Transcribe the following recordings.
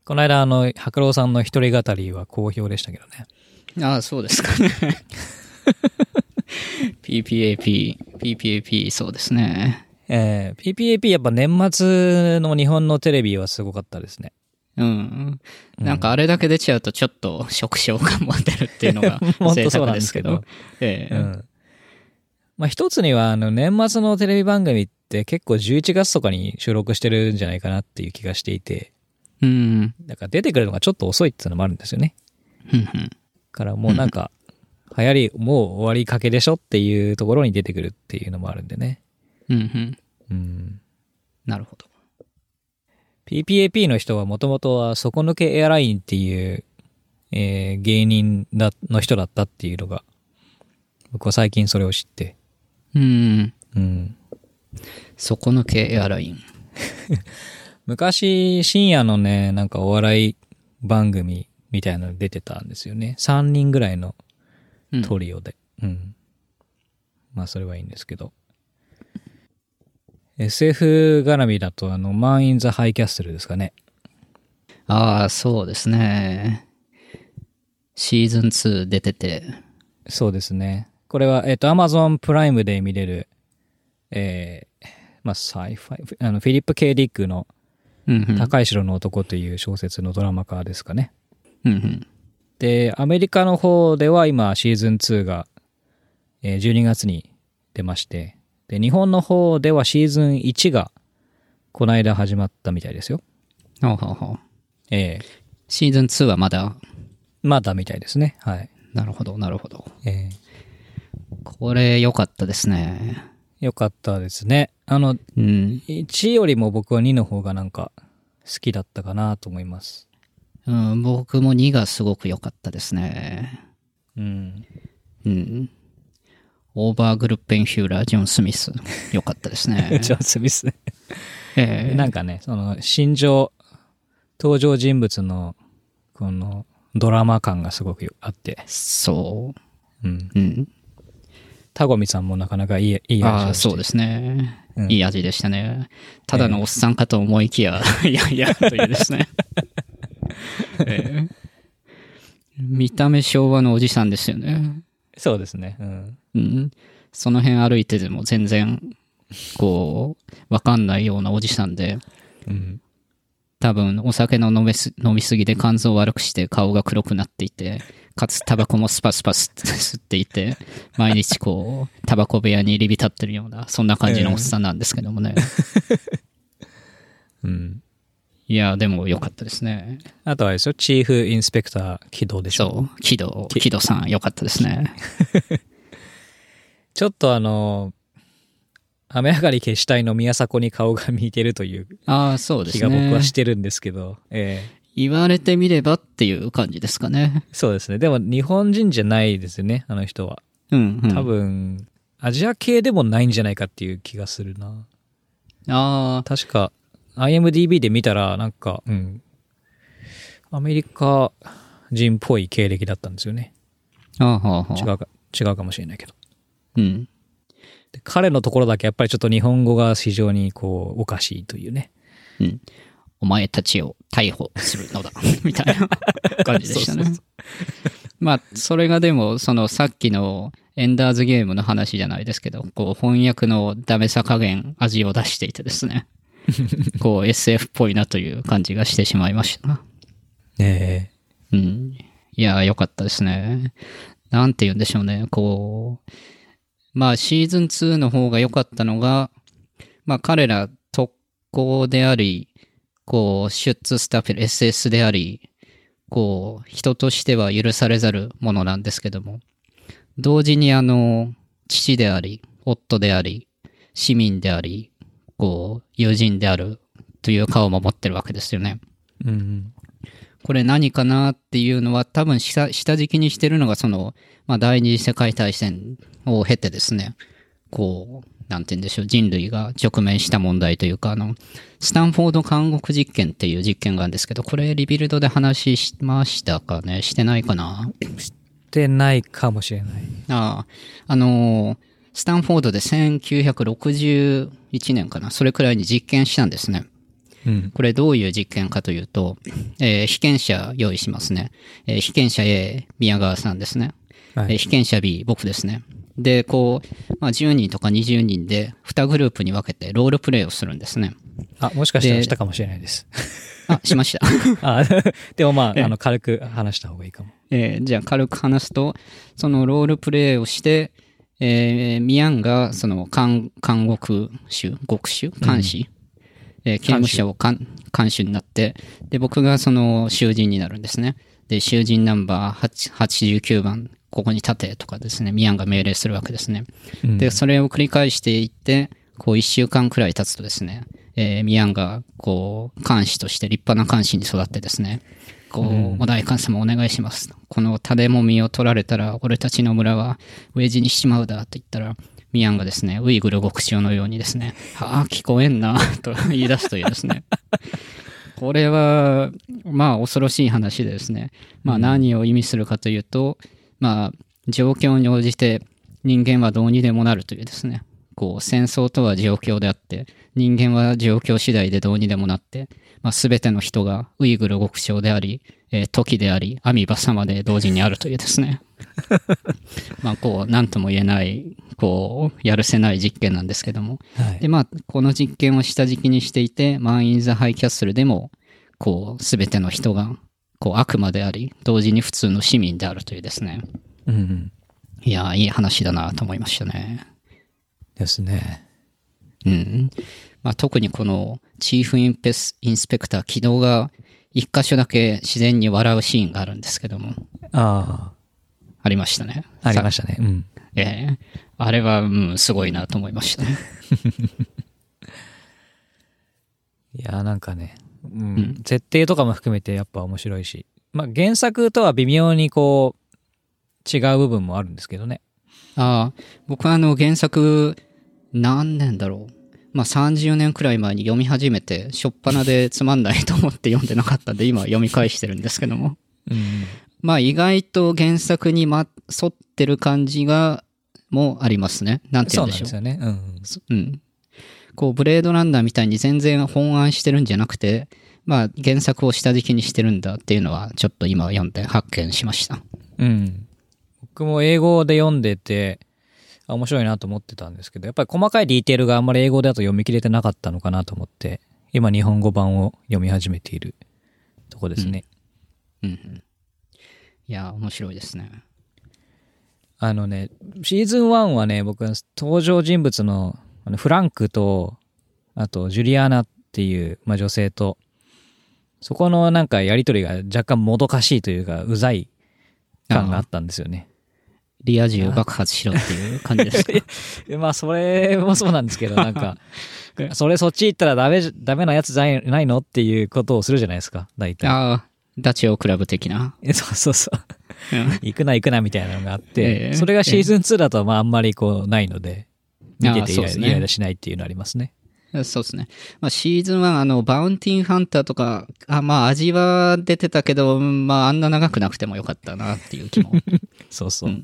この間白郎さんの一人語りは好評でしたけどね。 ああ、そうですかね。PPAP、そうですね。 PPAP やっぱ年末の日本のテレビはすごかったですね。 うん。なんかあれだけ出ちゃうとちょっと食傷感も出るっていうのが贅沢ですけど。 まあ一つには年末のテレビ番組って結構11月とかに収録してるんじゃないかなっていう気がしていて。 うん。 だから出てくるのがちょっと遅いっていうのもあるんですよね。からもうなんか流行りもう終わりかけでしょっていうところに出てくるっていうのもあるんでね。 なるほど。 PPAP の人はもともとは底抜けエアラインっていう、芸人の人だったっていうのが僕は最近それを知って。 底抜けエアライン。 昔深夜のね、なんかお笑い番組みたいなの出てたんですよね。3人ぐらいのトリオで。まあそれはいいんですけど。SF 絡みだとマン・イン・ザ・ハイキャッスルですかね。 ああ、そうですね。シーズン2出てて。 そうですね。これは、Amazon プライムで見れる、まあ、サイファイ、フィリップ・K・ディックの高い城の男という小説のドラマ化ですかね。で、アメリカの方では今、シーズン2が、12月に出まして、で、日本の方ではシーズン1が、この間始まったみたいですよ。 シーズン2はまだみたいですね。はい。 なるほど、なるほど。これ良かったですね。 良かったですね。1よりも僕は2の方がなんか好きだったかなと思います。 僕も2がすごく良かったですね。オーバーグルッペンヒューラー、ジョン・スミス。良かったですね。 ジョン・スミスね。なんかね、その登場人物のこのドラマ感がすごくあって。 そう。 田込さんもなかなかいい味でした。 そうですね。いい味でしたね。ただのおっさんかと思いきや、いや、というですね。見た目昭和のおじさんですよね。 そうですね。 その辺歩いてても全然、わかんないようなおじさんで、多分お酒の飲みすぎで肝臓を悪くして顔が黒くなっていて、かつタバコもスパスパ吸っていて、毎日タバコ部屋に入り浸ってるような、そんな感じのおっさんなんですけどもね。いや、でも良かったですね。 あとはですよ、チーフインスペクター木戸でしょ。 そう、木戸さん良かったですね。 ちょっと雨上がり消したいの宮迫に顔が似てるというそうですね。 気が僕はしてるんですけど、 言われてみればっていう感じですかね。 そうですね。でも日本人じゃないですよね、あの人は。多分アジア系でもないんじゃないかっていう気がするな。確か IMDB で見たらなんか、アメリカ人っぽい経歴だったんですよね。違うかもしれないけど。で彼のところだけやっぱりちょっと日本語が非常におかしいというね。 お前たちを逮捕するのだみたいな感じでしたね。まあそれがでもそのさっきのエンダーズゲームの話じゃないですけど、翻訳のダメさ加減味を出していてですね。SF っぽいなという感じがしてしまいましたな。いや良かったですね。なんて言うんでしょうね。まあシーズン2の方が良かったのが、まあ彼ら特攻であり、シュッツスタッフ SS であり、人としては許されざるものなんですけども、同時に父であり、夫であり、市民であり、友人であるという顔も持ってるわけですよね。これ何かなっていうのは多分下敷きにしてるのがまあ第二次世界大戦を経てですね、なんて言うんでしょう、人類が直面した問題というか、スタンフォード監獄実験っていう実験があるんですけど、これリビルドで話しましたかね？してないかな？ してないかもしれない。 スタンフォードで1961年かな、それくらいに実験したんですね。 これどういう実験かというと、被験者用意しますね。被験者 A、宮川さんですね。はい、被験者 B、僕ですね。で、こう、まあ、10人とか20人で2グループに分けてロールプレイをするんですね。 あ、もしかしたらしたかもしれないです。 あ、しました。 でもまあ、軽く話した方がいいかも。 じゃあ軽く話すと、そのロールプレイをして、ミヤンがその監獄監視、刑務所を監視になって、で、僕がその囚人になるんですね。で、囚人ナンバー89番、ここに立てとかですね、ミヤンが命令するわけですね。で、それを繰り返していって、こう1週間くらい経つとですね、ミヤンがこう監視として立派な監視に育ってですね、こう、お代官様お願いします。この種もみを取られたら、俺たちの村は飢え死にしちまうだと言ったら、ミヤンがですね、ウイグル極小のようにですね、ああ、聞こえんな、と言い出すというですね。これは、まあ、恐ろしい話でですね、まあ、何を意味するかというと、まあ、状況に応じて人間はどうにでもなるというですね、こう、戦争とは状況であって、人間は状況次第でどうにでもなって、まあ、全ての人がウイグル極小であり、トキであり、アミバサまで同時にあるというですね。まあ、こう、なんとも言えない、こう、やるせない実験なんですけども。はい、で、まあ、この実験を下敷きにしていて、マン・イン・ザ・ハイ・キャッスルでも、こう、全ての人が、こう、悪魔であり、同時に普通の市民であるというですね。 うんうん、 いや、いい話だなと思いましたね。 ですね。 うん。まあ、特にこの、チーフインスペクター、軌道が、一箇所だけ自然に笑うシーンがあるんですけども。 ありましたね。 ありましたね。うん。 あれは、すごいなと思いましたね。 いや、なんかね、設定とかも含めてやっぱ面白いし、まあ原作とは微妙にこう、違う部分もあるんですけどね。 僕は原作、何年だろう。まあ30年くらい前に読み始めて、しょっぱなでつまんないと思って読んでなかったんで、今読み返してるんですけども。まあ意外と原作に沿ってる感じが、もありますね。なんて言うんでしょう。 そうなんですよね。 こう、ブレードランナーみたいに全然本案してるんじゃなくて、まあ原作を下敷きにしてるんだっていうのは、ちょっと今読んで発見しました。 僕も英語で読んでて、面白いなと思ってたんですけど、やっぱり細かいディテールがあんまり英語だと読み切れてなかったのかなと思って、今日本語版を読み始めているとこですね。 いや、面白いですね。 シーズン1はね、僕は登場人物のフランクと、あとジュリアーナっていう、女性と、そこのなんかやりとりが若干もどかしいというか、うざい感があったんですよね。 リア充爆発しろっていう感じですか？ まあ、それもそうなんですけど、なんか、そっち行ったらダメなやつじゃないのっていうことをするじゃないですか、大体。 ダチョウ倶楽部的な。 そう。行くなみたいなのがあって、それがシーズン2だとあんまりこうないので、見ててイライラしないっていうのありますね。 そうですね。まあ、シーズン1、バウンティーハンターとか、まあ、味は出てたけど、まあ、あんな長くなくてもよかったなっていう気も。 そう。はい。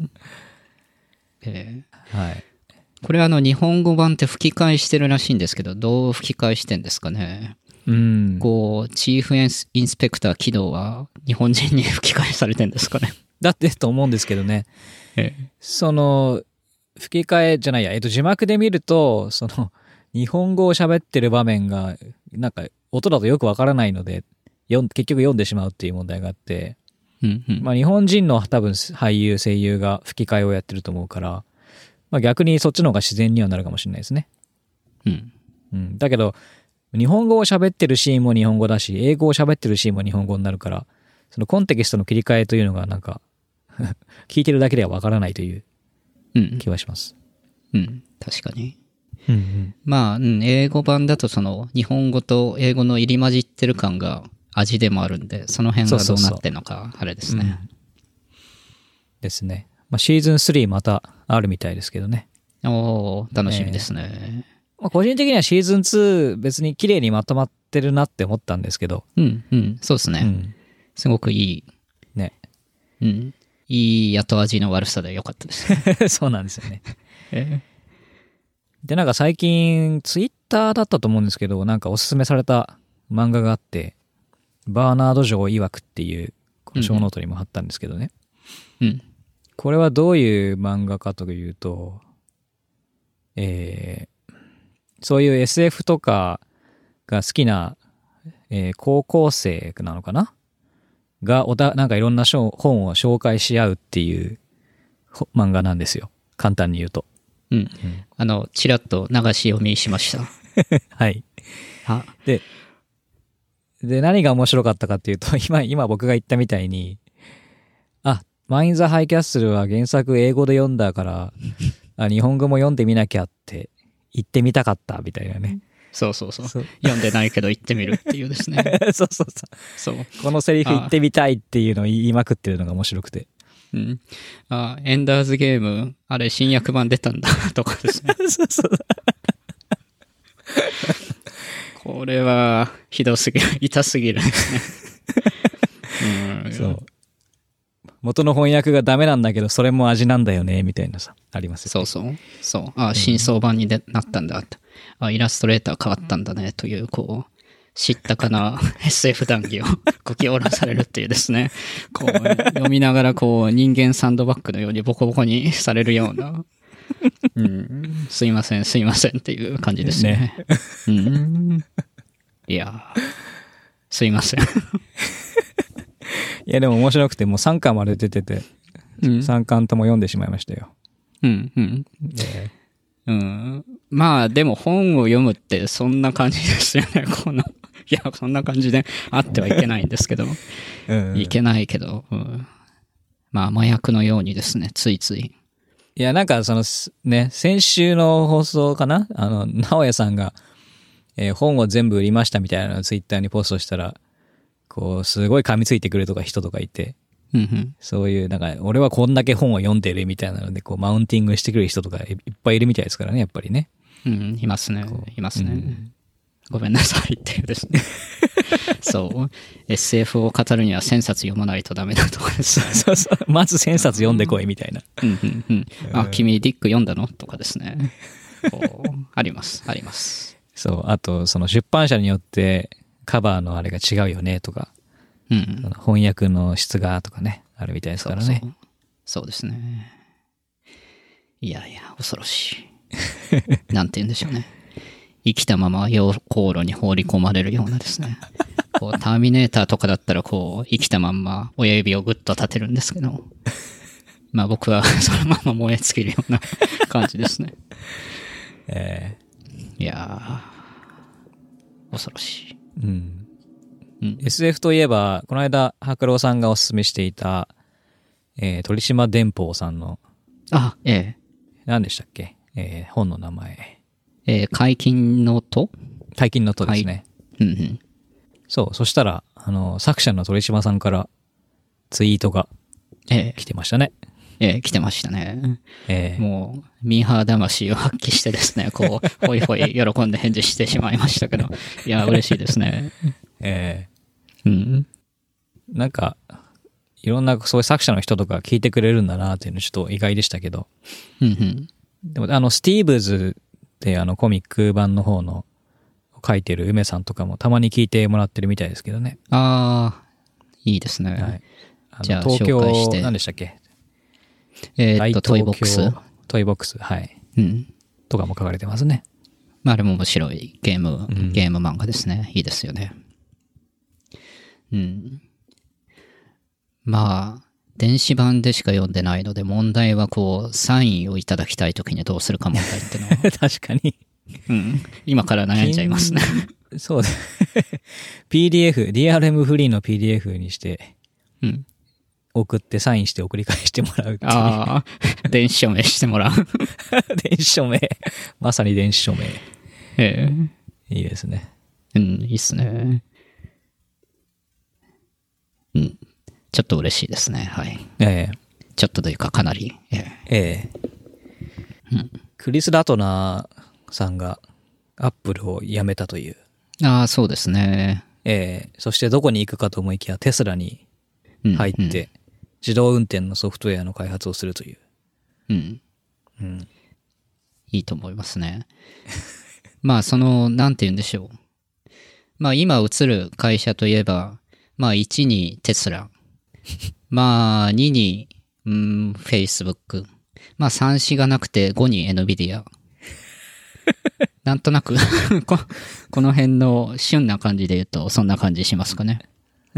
これ日本語版って吹き替えしてるらしいんですけど、どう吹き替えしてんですかね。こう、チーフインスペクター起動は日本人に吹き替えされてんですかね。 だってと思うんですけどね。その、吹き替えじゃないや、字幕で見ると、日本語を喋ってる場面が、なんか、音だとよくわからないので、結局読んでしまうっていう問題があって、まあ日本人の多分俳優、声優が吹き替えをやってると思うから、まあ逆にそっちの方が自然にはなるかもしれないですね。だけど、日本語を喋ってるシーンも日本語だし、英語を喋ってるシーンも日本語になるから、そのコンテキストの切り替えというのがなんか、聞いてるだけではわからないという気はします。 確かに。まあ、英語版だと日本語と英語の入り混じってる感が味でもあるんで、その辺がどうなってんのか、あれですね。 ですね。まあ、シーズン3またあるみたいですけどね。 楽しみですね。 個人的にはシーズン2別に綺麗にまとまってるなって思ったんですけど。 そうですね。すごくいい。 ね。 いい後味の悪さでよかったです。 そうなんですよね。で、なんか最近、ツイッターだったと思うんですけど、なんかおすすめされた漫画があって、バーナード・ジョー曰くっていう、この小ノートにも貼ったんですけどね。 うん。 これはどういう漫画かというと、そういう SF とかが好きな、高校生なのかながなんかいろんな本を紹介し合うっていう漫画なんですよ。簡単に言うと。 うん。ちらっと流し読みしました。 はい。で、何が面白かったかっていうと、今僕が言ったみたいに、マイン・ザ・ハイキャッスルは原作英語で読んだから、日本語も読んでみなきゃって言ってみたかったみたいなね。 そう。読んでないけど言ってみるっていうですね。 そう。このセリフ言ってみたいっていうのを言いまくってるのが面白くて。 うん。エンダーズゲーム、あれ新訳版出たんだとかですね。 そう。 これはひどすぎる、痛すぎるですね。 そう。元の翻訳がダメなんだけど、それも味なんだよね、みたいなさ、ありますよね。 そう。新装版になったんだって。イラストレーター変わったんだね、という、知ったかな SF 談義をこき下ろされるっていうですね。読みながら人間サンドバッグのようにボコボコにされるような。すいませんっていう感じですね。いやすいません。 いやでも面白くて、もう3巻まで出てて、3巻とも読んでしまいましたよ。 まあでも本を読むってそんな感じですよね。いや、そんな感じであってはいけないんですけど。いけないけど、まあ麻薬のようにですね、ついつい。 いや、なんか先週の放送かな直哉さんが、本を全部売りましたみたいなのをツイッターにポストしたら、すごい噛みついてくる人とかいて、そういう、なんか、俺はこんだけ本を読んでるみたいなので、マウンティングしてくる人とかいっぱいいるみたいですからね、やっぱりね。 いますね。ごめんなさいっていうですね。そう。SF を語るには1000冊読まないとダメだとかですね。 そう。まず1000冊読んでこいみたいな。 君ディック読んだのとかですね。あります。 そう。あと、その出版社によってカバーのあれが違うよねとか、翻訳の質がとかね、あるみたいですからね。 そうですね。いや、恐ろしい。なんて言うんでしょうね。生きたまま溶鉱炉に放り込まれるようなですね。ターミネーターとかだったら生きたまんま親指をグッと立てるんですけど、まあ僕はそのまま燃え尽きるような感じですね。いやー、恐ろしい。 SF といえば、この間、白郎さんがおすすめしていた、鳥島電報さんの、何でしたっけ本の名前。 解禁の戸ですね。そう、そしたら、作者の鳥島さんからツイートが来てましたね。 来てましたね。もう、ミーハー魂を発揮してですね、ほいほい喜んで返事してしまいましたけど、いや、嬉しいですね。 なんか、いろんなそういう作者の人とか聞いてくれるんだなっていうのちょっと意外でしたけど。でもスティーブズってコミック版の方の書いてる梅さんとかもたまに聞いてもらってるみたいですけどね。 いいですね。はい、 じゃあ東京、何でしたっけトイボックス。 トイボックス、はい。とかも書かれてますね。 まああれも面白いゲーム漫画ですね。いいですよね。まあ、電子版でしか読んでないので、問題はサインをいただきたいときにどうするか問題ってのは。 確かに。 今から悩んじゃいますね。 そうです。PDF、DRM フリーの PDF にして、送ってサインして送り返してもらうっていう。 電子署名してもらう。 電子署名。まさに電子署名。いいですね。 いいっすね。ちょっと嬉しいですね。はい。ちょっとというかかなり。 クリス・ラトナーさんがアップルを辞めたという。 そうですね。 そしてどこに行くかと思いきやテスラに入って、自動運転のソフトウェアの開発をするという。 いいと思いますね。まあなんて言うんでしょう。 まあ今映る会社といえば、まあ1にテスラ、まあ2に、Facebook、まあ3、4がなくて5に NVIDIA。なんとなくこの辺の旬な感じで言うとそんな感じしますかね。うん。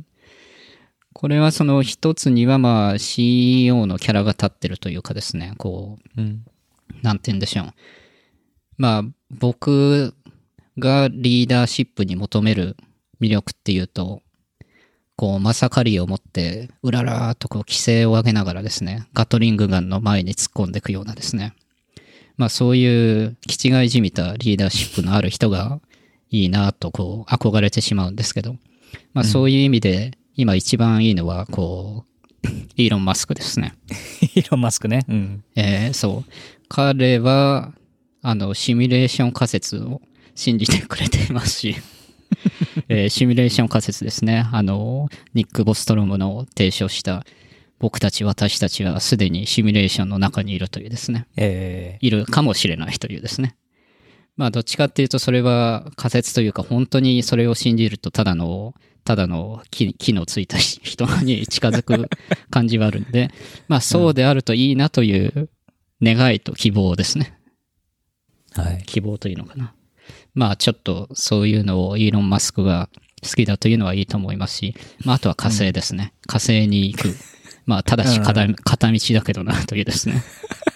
これはその一つにはまあ CEO のキャラが立ってるというかですね、こう、なんて言うんでしょう。まあ僕がリーダーシップに求める魅力っていうと、こうマサカリを持ってうららーっとこう規制を上げながらですね、ガトリングガンの前に突っ込んでいくようなですね。まあそういう気違いじみたリーダーシップのある人がいいなとこう憧れてしまうんですけど、まあそういう意味で今一番いいのはこう、イーロン・マスクですね。 イーロン・マスクね。うん。 そう。彼は、シミュレーション仮説を信じてくれていますし、シミュレーション仮説ですね。ニック・ボストロムの提唱した私たちはすでにシミュレーションの中にいるというですね。いるかもしれないというですね。まあどっちかっていうとそれは仮説というか本当にそれを信じるとただの木のついた人に近づく感じはあるんで、まあそうであるといいなという願いと希望ですね。 はい。 希望というのかな。まあちょっとそういうのをイーロン・マスクが好きだというのはいいと思いますし、まああとは火星ですね。火星に行く。まあただし片道だけどなというですね。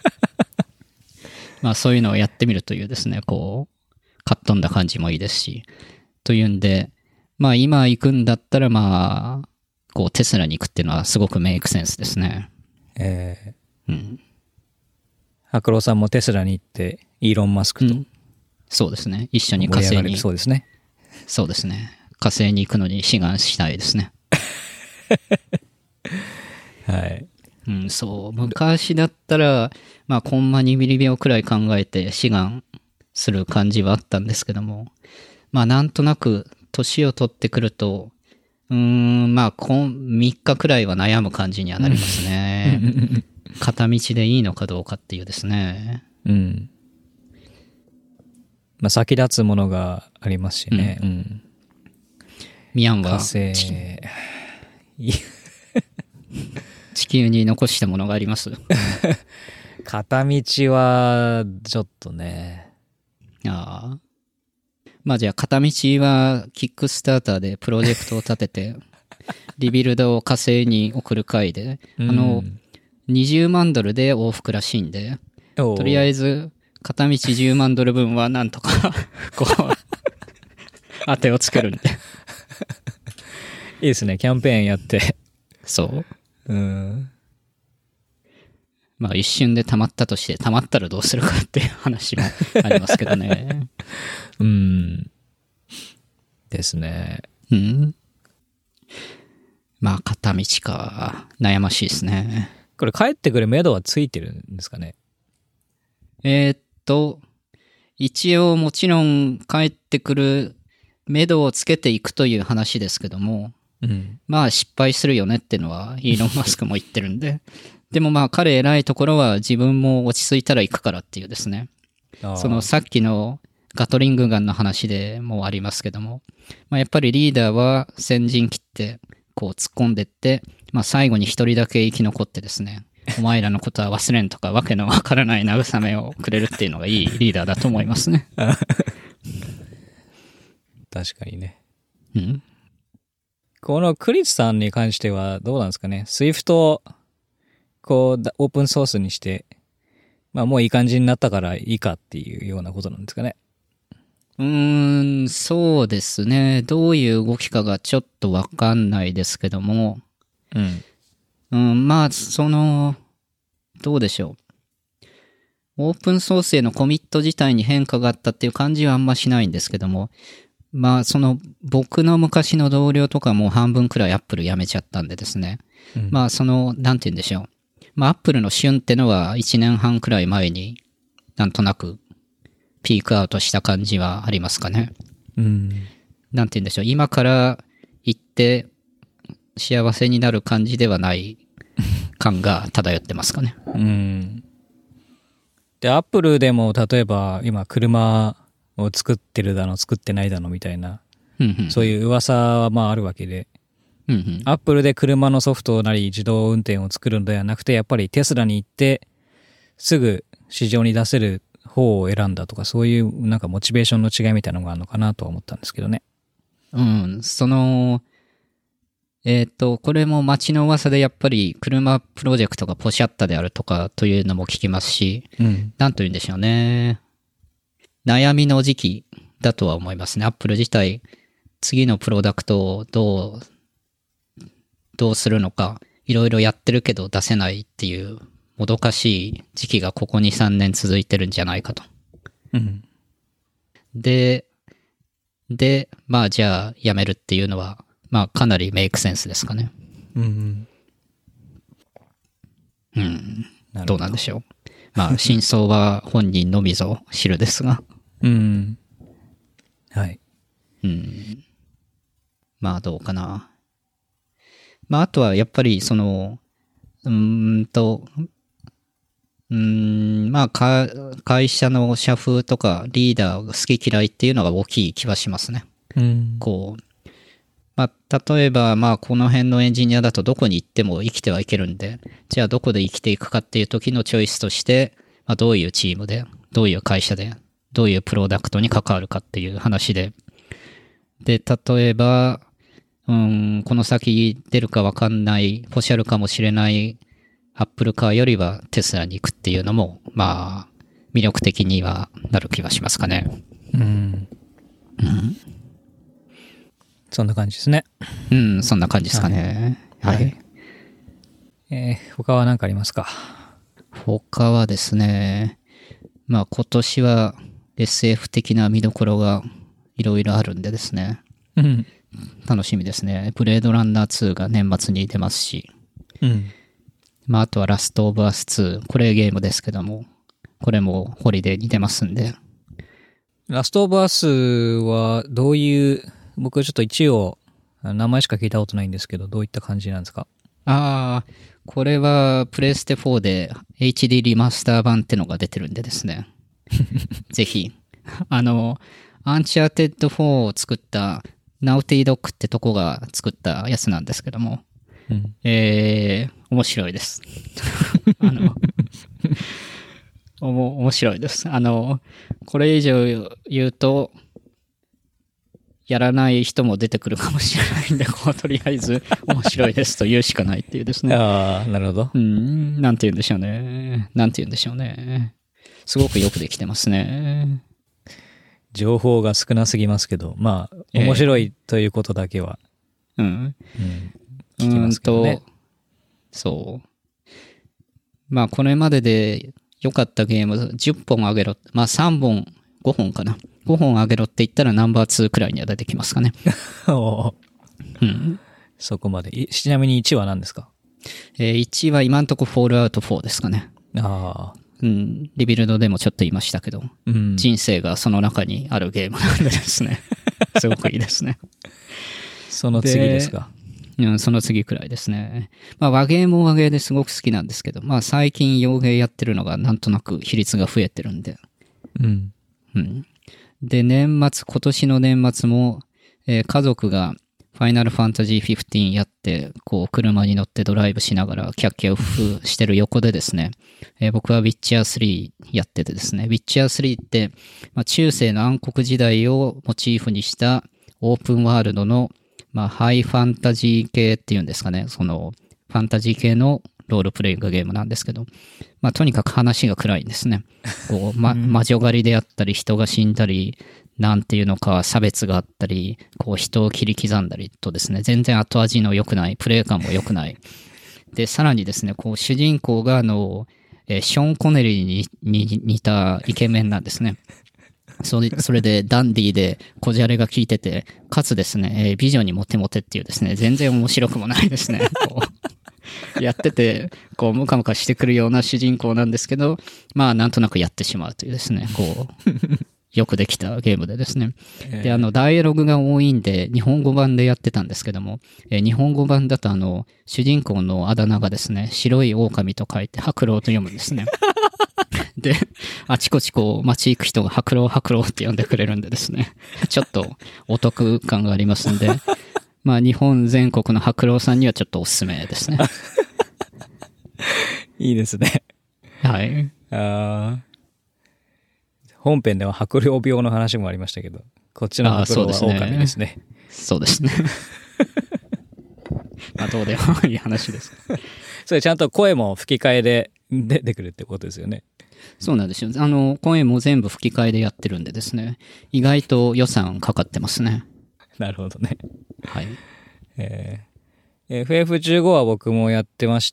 まあそういうのをやってみるというですね、こう、かっ飛んだ感じもいいですし、というんで、まあ今行くんだったらまあ、こうテスラに行くっていうのはすごくメイクセンスですね。 白郎さんもテスラに行って、イーロン・マスクと、 そうですね。一緒に火星に。 そうですね。 そうですね。火星に行くのに志願したいですね。 はい。 そう。昔だったら、まあ、コンマ2ミリ秒くらい考えて志願する感じはあったんですけども、まあ、なんとなく、年を取ってくると、まあ、3日くらいは悩む感じにはなりますね。片道でいいのかどうかっていうですね。 まあ、先立つものがありますしね。 ミャンは地球に残したものがあります片道はちょっとね。 まあじゃあ片道はキックスターターでプロジェクトを立ててリビルドを火星に送る回で、20万ドルで往復らしいんで、とりあえず片道10万ドル分はなんとかこう当てをつけるんでいいですね、キャンペーンやって。 そう。まあ一瞬で溜まったとして、溜まったらどうするかっていう話もありますけどね。 ですね。 まあ片道か。悩ましいですね。 これ帰ってくる目処はついてるんですかね。 一応もちろん帰ってくる目処をつけていくという話ですけども、まあ失敗するよねってのはイーロン・マスクも言ってるんで、でもまあ彼偉いところは自分も落ち着いたら行くからっていうですね。そのさっきのガトリングガンの話でもありますけども、まあ、やっぱりリーダーは先陣切ってこう突っ込んでって、まあ最後に一人だけ生き残ってですね、お前らのことは忘れんとかわけのわからない慰めをくれるっていうのがいいリーダーだと思いますね。 確かにね。このクリスさんに関してはどうなんですかね。Swift をこうオープンソースにして、まあもういい感じになったからいいかっていうようなことなんですかね。 そうですね。どういう動きかがちょっとわかんないですけども、まあどうでしょう。オープンソースへのコミット自体に変化があったっていう感じはあんましないんですけども、まあ僕の昔の同僚とかも半分くらいアップル辞めちゃったんでですね。まあなんて言うんでしょう。まあアップルの旬ってのは1年半くらい前になんとなくピークアウトした感じはありますかね。なんて言うんでしょう。今から行って幸せになる感じではない感が漂ってますかね。 で、アップルでも例えば今車を作ってるだの、作ってないだのみたいな、 うんうん、 そういう噂はまああるわけで、 うんうん、 アップルで車のソフトなり自動運転を作るのではなくて、やっぱりテスラに行って、すぐ市場に出せる方を選んだとか、そういうなんかモチベーションの違いみたいなのがあるのかなとは思ったんですけどね。 うん、これも街の噂でやっぱり車プロジェクトがポシャッタであるとかというのも聞きますし、なんと言うんでしょうね。悩みの時期だとは思いますね。アップル自体、次のプロダクトをどうするのか、いろいろやってるけど出せないっていうもどかしい時期がここ2、3年続いてるんじゃないかと。 うん、 で、まあじゃあやめるっていうのは、まあかなりメイクセンスですかね。どうなんでしょう。まあ真相は本人のみぞ知るですが。 はい。 まあどうかな。まああとはやっぱりまあ会社の社風とかリーダーが好き嫌いっていうのが大きい気はしますね。まあ例えばまあこの辺のエンジニアだとどこに行っても生きてはいけるんで、じゃあどこで生きていくかっていう時のチョイスとして、まあどういうチームで、どういう会社で、どういうプロダクトに関わるかっていう話で、例えば、この先出るかわかんない、ポシャルかもしれないアップルカーよりはテスラに行くっていうのも、まあ、魅力的にはなる気はしますかね。 そんな感じですね。 そんな感じですかね。はい。 他は何かありますか？ 他はですね、まあ今年は SF 的な見どころがいろいろあるんでですね。楽しみですね。ブレードランナー2が年末に出ますし。まああとはラストオブアス2。これゲームですけども。これもホリデーに出ますんで。 ラストオブアスはどういう、僕ちょっと一応名前しか聞いたことないんですけど、どういった感じなんですか？ これはプレイステ4で HD リマスター版ってのが出てるんでですね。ぜひ。アンチャーテッド4を作ったナウティドッグってとこが作ったやつなんですけども。面白いです。面白いです。これ以上言うと、やらない人も出てくるかもしれないんで、とりあえず面白いですと言うしかないっていうですね。 なるほど。 なんて言うんでしょうね。すごくよくできてますね。 情報が少なすぎますけど、まあ、面白いということだけは。聞きますけどね。 そう。まあ、これまでで良かったゲーム10本あげろ。まあ、3本、5本かな。5本あげろって言ったらナンバー2くらいには出てきますかね。 そこまで。ちなみに1は何ですか ？1は今んとこフォールアウト4ですかね。リビルドでもちょっと言いましたけど、人生がその中にあるゲームなんでですね。すごくいいですね。 その次ですか？ その次くらいですね。まあ和ゲーも和ゲーですごく好きなんですけど、まあ最近洋ゲーやってるのがなんとなく比率が増えてるんで。で、今年の年末も、家族がファイナルファンタジー15やって、こう、車に乗ってドライブしながらキャッキャウフしてる横でですね、僕はウィッチャー3やっててですね、ウィッチャー3って、まあ、中世の暗黒時代をモチーフにしたオープンワールドの、まあ、ハイファンタジー系っていうんですかね、その、ファンタジー系のロールプレイングゲームなんですけど、まあ、とにかく話が暗いんですね。こう、魔女狩りであったり、人が死んだり、なんていうのか差別があったり、こう人を切り刻んだりとですね、全然後味の良くない、プレイ感も良くない。で、さらにですね、こう主人公がショーン・コネリーに似たイケメンなんですね。それでダンディーでこじゃれが効いてて、かつですね、美女にモテモテっていうですね、全然面白くもないですね。こうやってて、こうムカムカしてくるような主人公なんですけど、まあなんとなくやってしまうというですね、こう、よくできたゲームでですね。で、ダイアログが多いんで、日本語版でやってたんですけども、日本語版だと主人公のあだ名がですね、白い狼と書いて白狼と読むんですね。 で、あちこちこう街行く人が白狼白狼って呼んでくれるんでですね、ちょっとお得感がありますんで、まあ日本全国の白狼さんにはちょっとおすすめですね。 いいですね。 はい。 本編では白狼病の話もありましたけど、こっちの白狼は狼ですね。 そうですね。まあどうでもいい話です。 それちゃんと声も吹き替えで出てくるってことですよね。 そうなんですよ。声も全部吹き替えでやってるんでですね、意外と予算かかってますね。 なるほどね。 はい。 FF15 は僕もやってまして、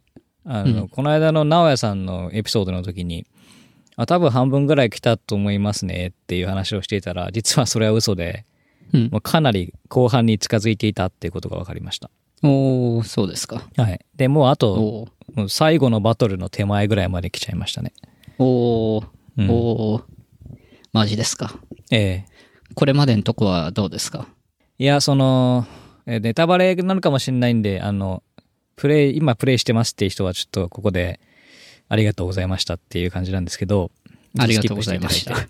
この間の直哉さんのエピソードの時に、多分半分ぐらい来たと思いますねっていう話をしていたら、実はそれは嘘で、もうかなり後半に近づいていたっていうことが分かりました。 おー、そうですか。 はい。で、もうあと、もう最後のバトルの手前ぐらいまで来ちゃいましたね。 おー、マジですか。これまでのとこはどうですか？ いや、ネタバレなのかもしれないんで、今プレイしてますっていう人はちょっとここでありがとうございましたっていう感じなんですけど、 ありがとうございました。はい。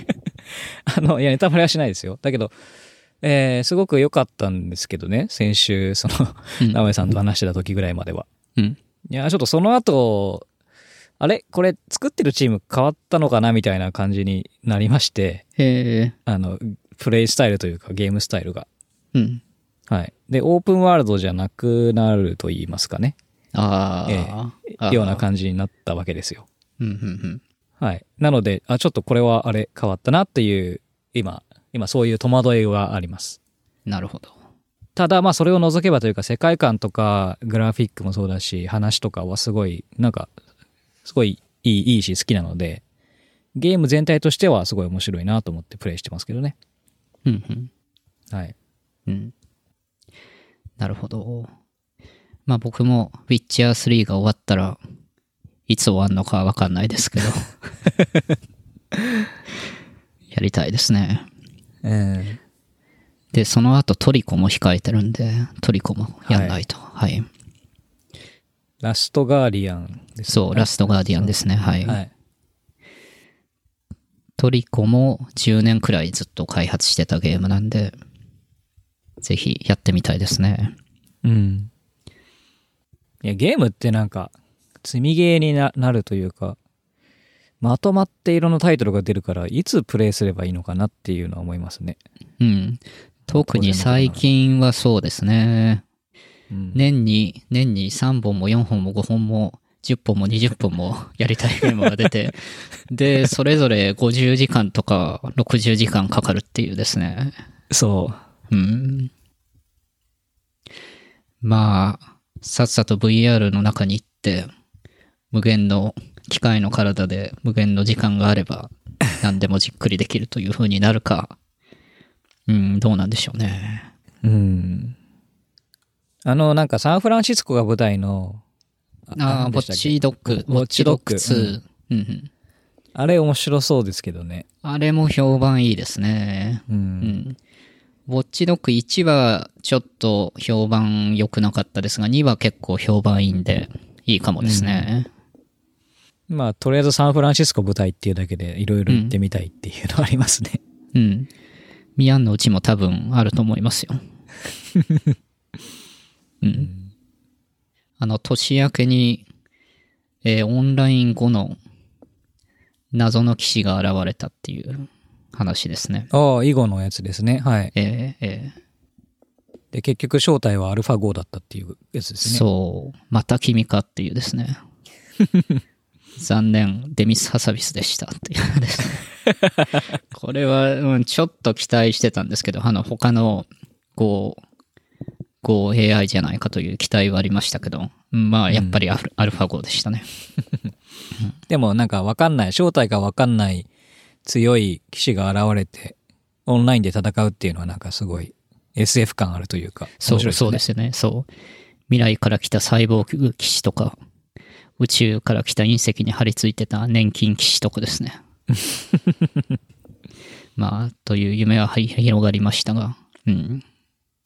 いや、ネタバレはしないですよ。だけど、すごく良かったんですけどね、先週、直江さんと話してた時ぐらいまでは。いや、ちょっとその後、あれこれ作ってるチーム変わったのかなみたいな感じになりまして、プレイスタイルというかゲームスタイルが。はい。で、オープンワールドじゃなくなると言いますかね。ような感じになったわけですよ。はい。なので、ちょっとこれは変わったなっていう、今そういう戸惑いはあります。 なるほど。 ただ、まあそれを除けばというか、世界観とかグラフィックもそうだし、話とかはすごい、すごいいいし好きなので、ゲーム全体としてはすごい面白いなと思ってプレイしてますけどね。はい。 なるほど。まあ僕もウィッチャー3が終わったらいつ終わるのかわかんないですけどやりたいですね。で、その後トリコも控えてるんで、トリコもやんないと。はい。 ラストガーディアンですね。 そう、ラストガーディアンですね。はい。トリコも10年くらいずっと開発してたゲームなんで、ぜひやってみたいですね。 いや、ゲームって積みゲーに なるというか、まとまっていろんなタイトルが出るから、いつプレイすればいいのかなっていうのは思いますね。 特に最近はそうですね。年に3本も4本も5本も10本も20本もやりたいゲームが出て、で、それぞれ50時間とか60時間かかるっていうですね。 そう。 まあ、さっさと VR の中に行って、無限の機械の体で無限の時間があれば何でもじっくりできるという風になるか、どうなんでしょうね。 サンフランシスコが舞台のウォッチドッグ2、 あれ面白そうですけどね。 あれも評判いいですね。ウォッチドッグ1はちょっと評判良くなかったですが、2は結構評判いいんでいいかもですね。 まあとりあえずサンフランシスコ舞台っていうだけでいろいろ行ってみたいっていうのはありますね。 ミアンのうちも多分あると思いますよ。年明けに、オンライン後の謎の騎士が現れたっていう話ですね。 囲碁のやつですね。はい。で、結局正体はアルファ5だったっていうやつですね。 そう。また君かっていうですね。残念、デミス・ハサビスでしたっていうですね。これは、ちょっと期待してたんですけど、他のAI じゃないかという期待はありましたけど、まあやっぱりアルファ5でしたね。 でもわかんない、正体がわかんない強い騎士が現れてオンラインで戦うっていうのはすごい SF 感あるというか、 そうですよね。そう。未来から来たサイボーグ騎士とか、宇宙から来た隕石に張り付いてた年金騎士とかですね。まあ、という夢は広がりましたが、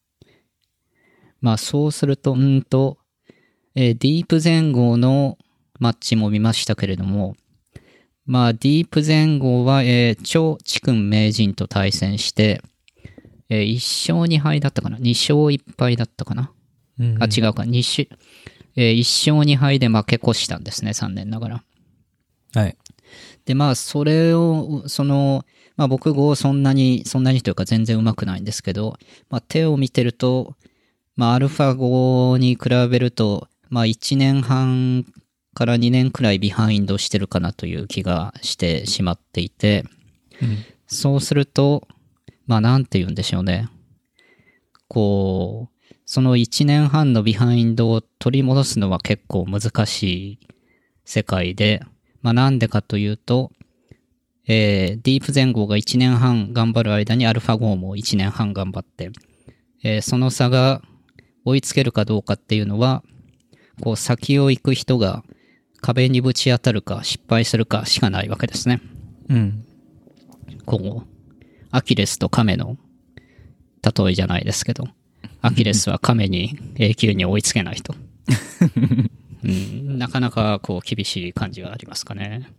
まあ、そうすると、ディープ前後のマッチも見ましたけれども、まあ、ディープ前後は、超智君名人と対戦して、1勝2敗だったかな ?2 勝1敗だったかな、違うか。1勝2敗で負け越したんですね、残念ながら。 はい。 で、まあ、それを、まあ僕語そんなにというか全然上手くないんですけど、まあ手を見てると、まあアルファ語に比べると、まあ1年半から2年くらいビハインドしてるかなという気がしてしまっていて、そうすると、まあなんて言うんでしょうね。こう、その1年半のビハインドを取り戻すのは結構難しい世界で、まあなんでかというと、ディープ前後が1年半頑張る間にアルファ号も1年半頑張って、その差が追いつけるかどうかっていうのは、こう先を行く人が壁にぶち当たるか失敗するかしかないわけですね。 うん。 こう、アキレスとカメの例えじゃないですけど、アキレスはカメに永久に追いつけないと。なかなかこう厳しい感じがありますかね。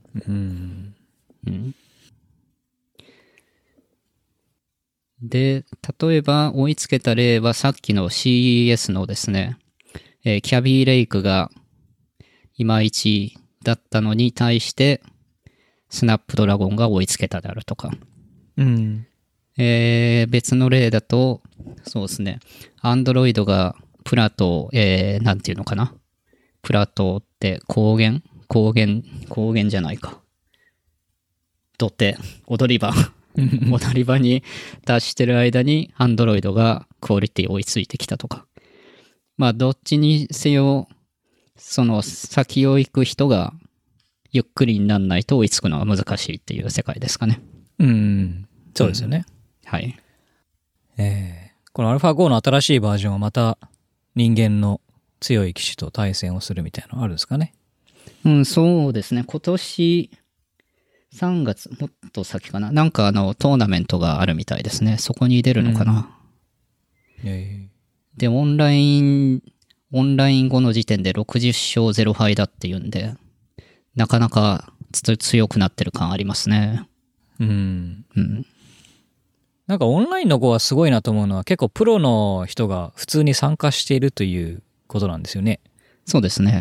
で、例えば追いつけた例はさっきの CES のですね、キャビーレイクがいまいちだったのに対してスナップドラゴンが追いつけたであるとか、別の例だとそうですね、アンドロイドがプラト、なんていうのかな、プラトって高原じゃないか、土手、踊り場に達してる間にアンドロイドがクオリティ追いついてきたとか。まあどっちにせよ、その先を行く人がゆっくりにならないと追いつくのは難しいっていう世界ですかね。 そうですよね。 はい。 この AlphaGo の新しいバージョンはまた人間の強い機種と対戦をするみたいなのあるんですかね。 そうですね。今年3月、もっと先かな。なんかトーナメントがあるみたいですね。そこに出るのかな。で、オンライン後の時点で60勝0敗だっていうんで、なかなか強くなってる感ありますね。 なんかオンラインの語はすごいなと思うのは、結構プロの人が普通に参加しているということなんですよね。 そうですね。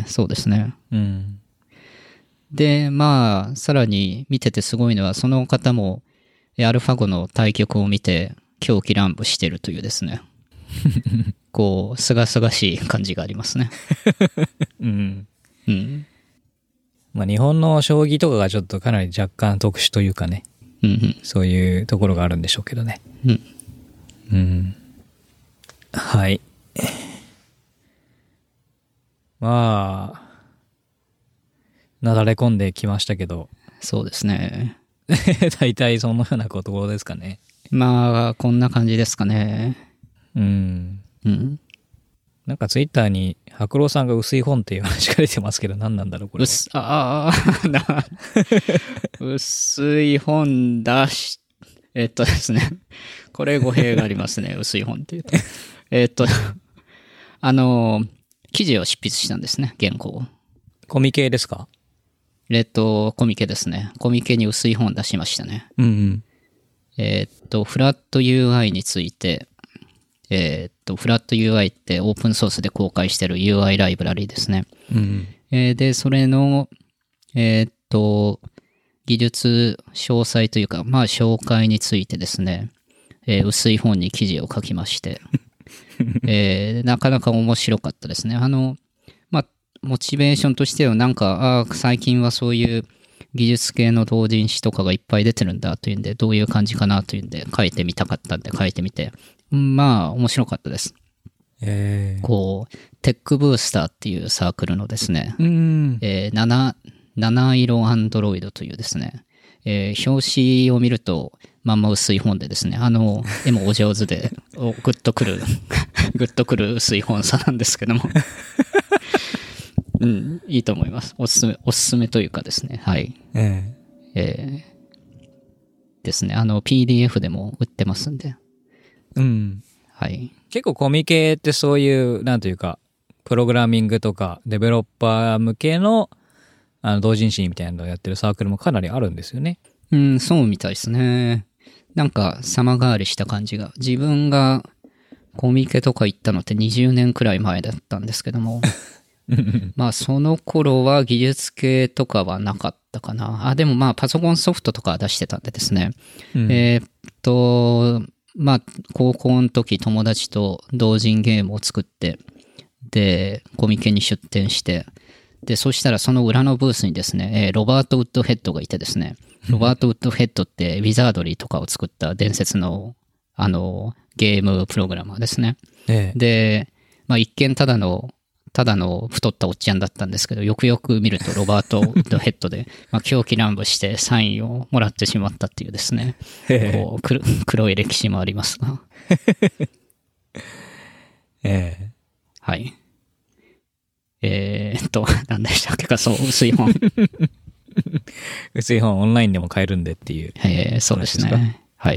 で、まあ、さらに見ててすごいのは、その方も、アルファ語の対局を見て、狂気乱舞してるというですね。こう、すがすがしい感じがありますね。 まあ、日本の将棋とかがちょっとかなり若干特殊というかね。そういうところがあるんでしょうけどね。はい。まあ、なだれ込んできましたけど。 そうですね。 大体そのようなところですかね。 まあ、こんな感じですかね。 なんかツイッターに白郎さんが薄い本っていう話が出てますけど、何なんだろうこれ。 薄い本だし、ですね。これ語弊がありますね。薄い本って言うと。記事を執筆したんですね、原稿を。 コミケですか？ コミケですね。コミケに薄い本出しましたね。フラット UI について、フラット UI ってオープンソースで公開してる UI ライブラリーですね。で、それの、技術詳細というか、まあ、紹介についてですね、薄い本に記事を書きまして、なかなか面白かったですね。まあ、モチベーションとしてはなんか、最近はそういう技術系の同人誌とかがいっぱい出てるんだというんで、どういう感じかなというんで、書いてみたかったんで書いてみて、まあ、面白かったです。こう、テックブースターっていうサークルのですね、七色アンドロイドというですね、表紙を見ると、まんま薄い本でですね、絵もお上手で、グッとくる薄い本さなんですけども、いいと思います。おすすめというかですね、はい。ですね、PDF でも売ってますんで。はい。 結構コミケってそういう、なんというか、プログラミングとかデベロッパー向けの同人誌みたいなのをやってるサークルもかなりあるんですよね。 うん、そうみたいですね。なんか様変わりした感じが。自分がコミケとか行ったのって20年くらい前だったんですけども。まあその頃は技術系とかはなかったかな。でもまあパソコンソフトとか出してたんでですね。まあ高校の時友達と同人ゲームを作って、で、コミケに出展して、で、そしたらその裏のブースにですね、ロバート・ウッドヘッドがいてですね、ロバート・ウッドヘッドってウィザードリーとかを作った伝説のゲームプログラマーですね。で、まあ一見ただの太ったおっちゃんだったんですけど、よくよく見るとロバート・ウッドヘッドで、まあ狂気乱舞してサインをもらってしまったっていうですね、こう黒い歴史もありますが。はい。何でしたっけか、そう、薄い本。 薄い本オンラインでも買えるんでっていう。 そうですね。はい。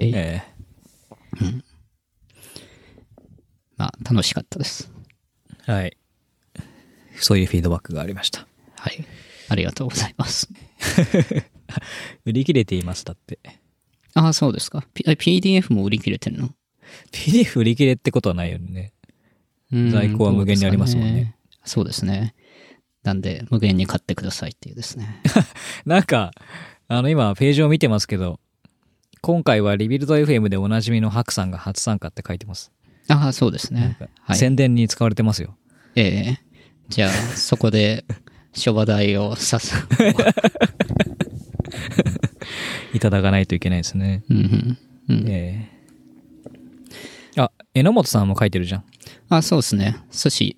まあ、楽しかったです。 はい。そういうフィードバックがありました。 はい。ありがとうございます。 売り切れています、だって。 そうですか。PDF も売り切れてるの？ PDF 売り切れってことはないよね。在庫は無限にありますもんね。 そうですね。なんで、無限に買ってくださいっていうですね。 なんか、今、ページを見てますけど、今回はリビルド FM でおなじみのハクさんが初参加って書いてます。 そうですね。 はい、宣伝に使われてますよ。 じゃあ、そこで、諸話代をいただかないといけないですね。榎本さんも書いてるじゃん。そうですね。寿司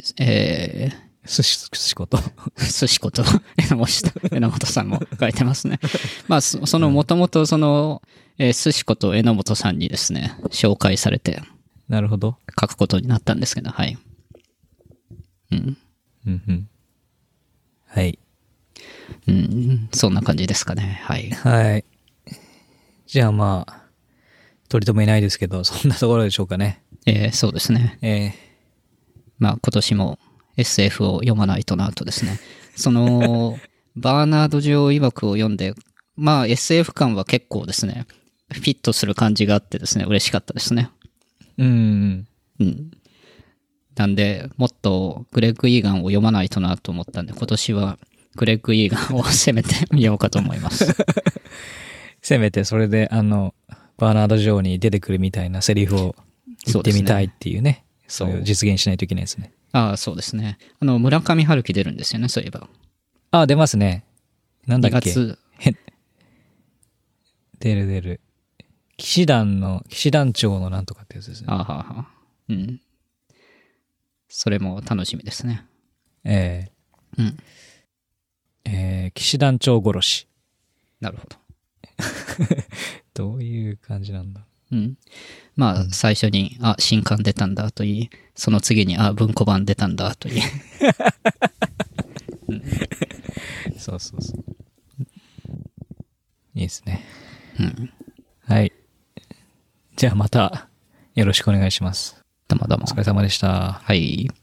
こと。 寿司こと榎本さんも書いてますね。まあ、もともと寿司こと榎本さんにですね、紹介されて。 なるほど。 書くことになったんですけど、はい。 はい。 そんな感じですかね。はい。 はい。じゃあまあ、取り留めないですけど、そんなところでしょうかね。 そうですね。まあ今年も SF を読まないとなとですね。バーナード・ジョー曰くを読んで、まあ SF 感は結構ですね、フィットする感じがあってですね、嬉しかったですね。なんで、もっとグレッグ・イーガンを読まないとなと思ったんで、今年はグレッグ・イーガンを攻めてみようかと思います。 せめてそれでバーナード・ジョーに出てくるみたいなセリフを言ってみたいっていうね。そういう実現しないといけないですね。 そうですね。村上春樹出るんですよね、そういえば。 出ますね。なんだっけ。 2月。 出る。騎士団長のなんとかってやつですね。 それも楽しみですね。 騎士団長殺し。 なるほど。 どういう感じなんだ。 まあ、最初に、新刊出たんだといい、その次に、文庫版出たんだといい。 そう。いいですね。はい。じゃあまた、よろしくお願いします。 どうも。 お疲れ様でした。 はい。